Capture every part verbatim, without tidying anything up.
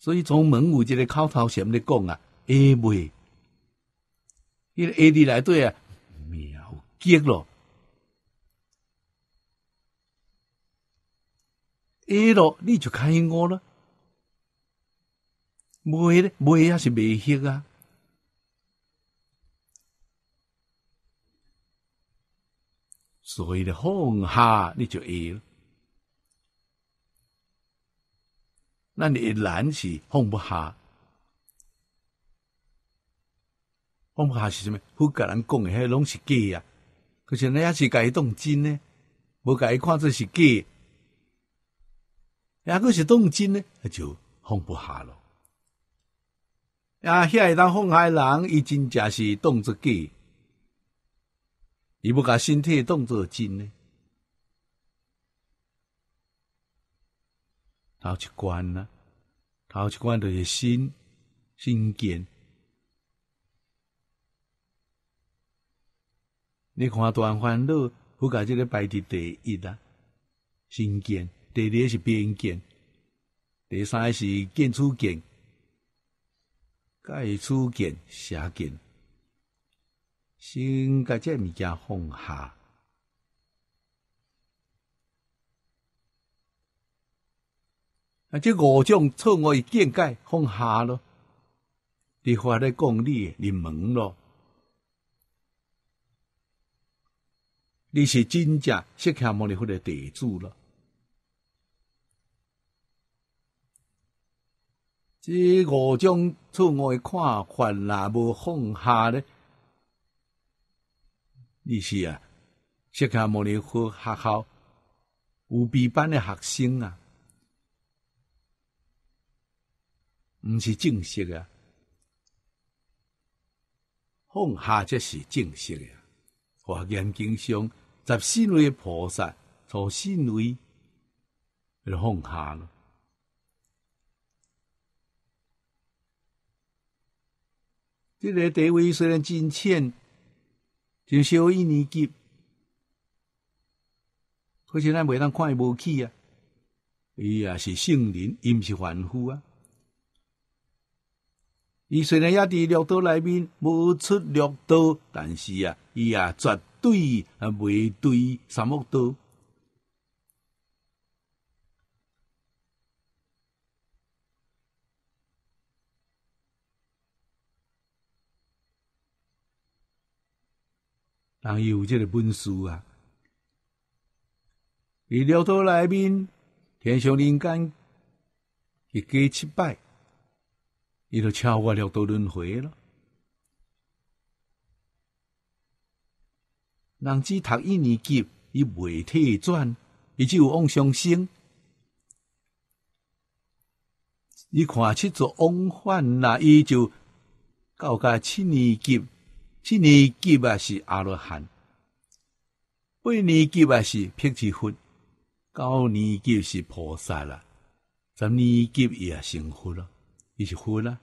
所以从门有一个口头禅咧讲啊，下袂，迄个下字内底啊，妙极咯。下咯，你就开悟了。袂咧，袂也是袂晓啊。所以咧，放下你就会了。咱的难是放不下，放不下是什么？佛甲咱讲的迄拢是假啊！可是咱也是家己当真呢，无家己看做是假，也个是当真呢，就放不下咯。啊，遐会当放下的人，伊真正是当作假，伊要甲身体当作真呢。头一关啊，头一关就是心心见。你看大烦恼，佛教这个排伫第一啊，心见；第二是边见；第三是见处见、戒处见、邪见。先甲这物件放下。啊，这五种错误的见解放下咯，你法咧讲你入门咯，你是真正释迦牟尼佛的弟子咯。这五种错误的看法啦，无放下咧，你是啊，释迦牟尼佛学校有备班的学生啊。毋是正式啊，放下才是正式啊。华严经上十四位菩萨，初四位就放下了。这个地位虽然真浅，真小一年级，可是咱袂当看伊无起啊。伊也是圣人，伊毋是凡夫啊。伊虽然也伫六道内面无出六道，但是啊，伊也绝对啊袂对三恶道。人有这个本事啊，伫六道内面，天上人间一加七摆。伊就超过六道轮回了。人只读一年级，伊袂退转，伊只有往上升。你看七座往返啦，伊就到甲七年级，七年级啊是阿罗汉，八年级啊是辟支佛，九年级是菩萨啦，十年级伊也成佛了。伊是佛啦，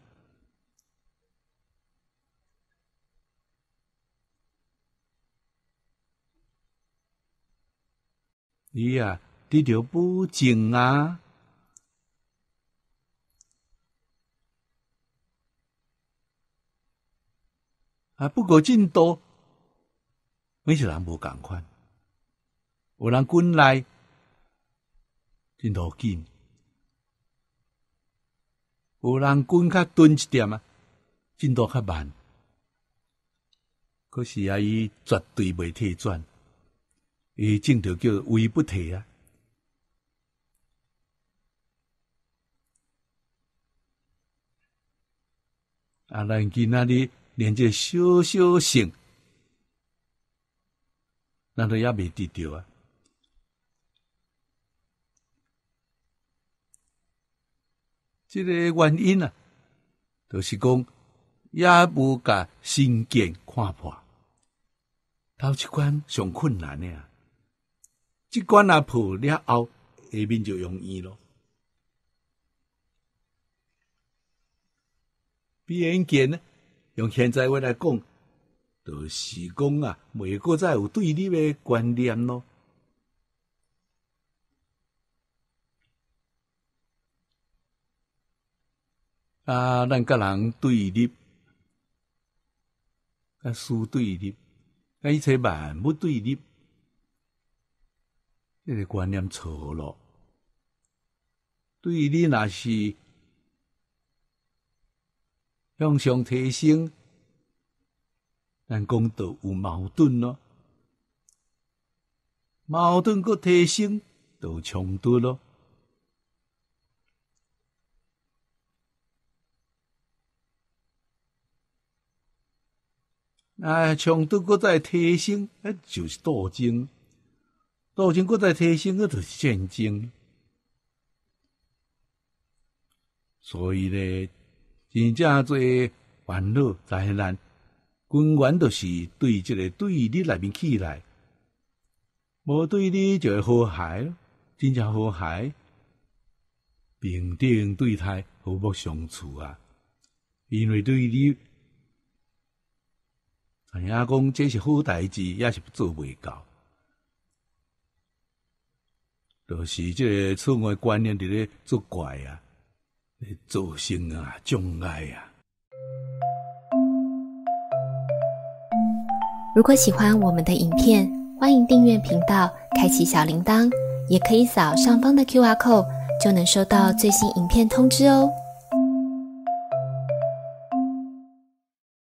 伊啊得到保证啊，啊不过进度每个人无共款，有人滚来进度紧。有人滚较蹲一点啊，进度较慢。可是啊，伊绝对袂退转，伊正着叫位不退啊。啊，咱今仔日连这小小性，咱都也未得着啊。这个原因啊，就是讲也无甲心见看破，头一关上困难的啊，这关啊破了后，下面就容易咯。边见呢，用现在话来讲，就是讲啊，袂过再有对立的观念咯。 啊，咱甲人对立，甲事对立，甲一切万物对立，这个观念错了。对你若是向上提升，咱讲到有矛盾咯，矛盾搁提升，就有冲突咯。啊，冲突搁再提升，那就是斗争；斗争搁再提升，那就是战争。所以咧，真正多烦恼灾难，根源就是对这个对立内面起来。无对立就会和谐，真正和谐，平等对待，和睦相处啊。因为对立，知影讲这是好代志，也是做袂到。就是这个错误的观念伫咧作怪啊，造成啊障碍啊。 如果喜欢我们的影片，欢迎订阅频道，开启小铃铛，也可以扫上方的 Q R code， 就能收到最新影片通知哦。